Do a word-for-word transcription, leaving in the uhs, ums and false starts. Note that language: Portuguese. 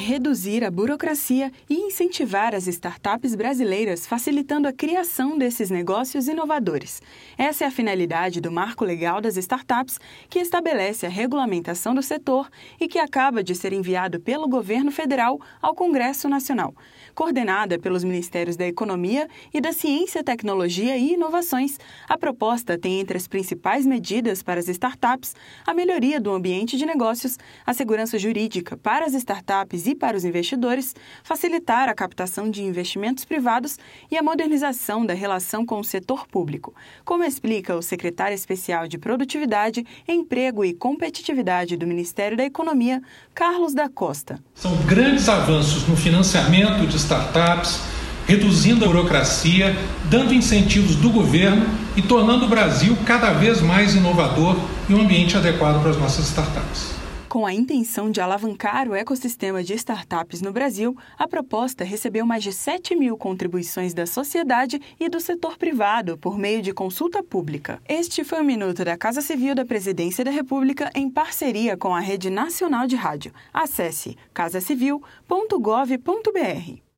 reduzir a burocracia e incentivar as startups brasileiras, facilitando a criação desses negócios inovadores. Essa é a finalidade do Marco Legal das Startups, que estabelece a regulamentação do setor e que acaba de ser enviado pelo governo federal ao Congresso Nacional. Coordenada pelos Ministérios da Economia e da Ciência, Tecnologia e Inovações, a proposta tem entre as principais medidas para as startups a melhoria do ambiente de negócios, a segurança jurídica para as startups e para os investidores, facilitar a captação de investimentos privados e a modernização da relação com o setor público, como explica o secretário especial de Produtividade, Emprego e Competitividade do Ministério da Economia, Carlos da Costa. São grandes avanços no financiamento de startups, reduzindo a burocracia, dando incentivos do governo e tornando o Brasil cada vez mais inovador e um ambiente adequado para as nossas startups. Com a intenção de alavancar o ecossistema de startups no Brasil, a proposta recebeu mais de sete mil contribuições da sociedade e do setor privado por meio de consulta pública. Este foi o Minuto da Casa Civil da Presidência da República em parceria com a Rede Nacional de Rádio. Acesse casa civil ponto gov ponto br.